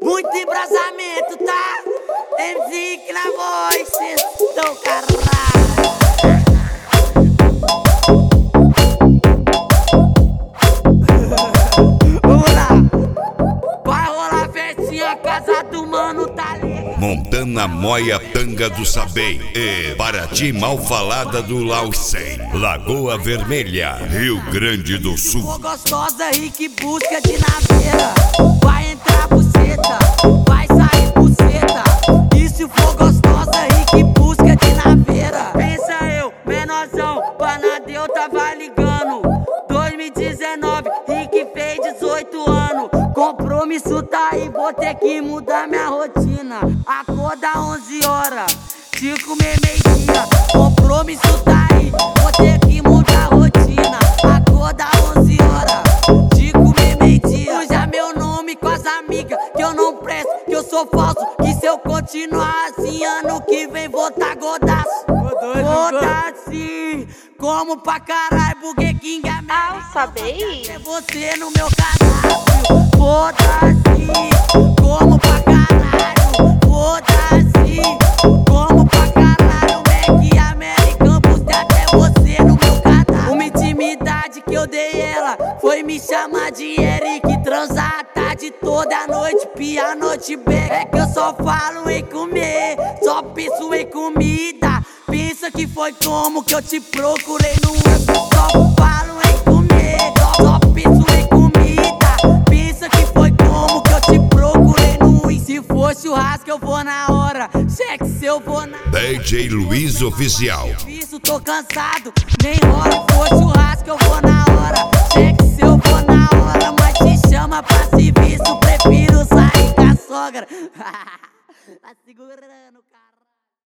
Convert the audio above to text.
Muito embrasamento, tá? MC que na voz, cês tão caralho. Vamos lá. Vai rolar festinha, casa do mano, tá ligado? Montana Moia Tanga do Sabem e Paraty Malfalada do Laucem, Lagoa Vermelha, Rio Grande do Sul. For gostosa e que busca de naveira, vai entrar buceta, vai sair buceta. E se for gostosa e que busca de naveira, pensa eu, menorzão, Panadeu tava ligando. 2019, Rick fez 18 anos. Compromisso tá aí, vou ter que mudar minha rotina. Acorda 11 horas, de comer meio-dia. Compromisso tá aí, vou ter que mudar a rotina. Acorda 11 horas, de comer meio-dia. Usa meu nome com as amigas, que eu não presto, que eu sou falso. Que se eu continuar assim, ano que vem vou tá godaço. Foda-se, como pra caralho, Burger King é melhor. Sabei. É você no meu cadastro. Foda-se, como pra caralho. Foda-se, como pra caralho. Mac American, busca até você no meu cadastro. Uma intimidade que eu dei ela foi me chamar de Eric. Transar a tarde toda a noite, pia a noite bem. É que eu só falo em comer, só penso em comida. Pensa que foi como que eu te procurei no Uber. Só falo em comer, só penso em comida. Pensa que foi como que eu te procurei no Uber. Se for churrasco eu vou na hora, cheque se eu vou na DJ Luiz Oficial. Isso, tô cansado, nem rola. Se for churrasco eu vou na hora, cheque se eu vou na hora. Mas te chama pra serviço, prefiro sair com a sogra. Tá segurando, cara.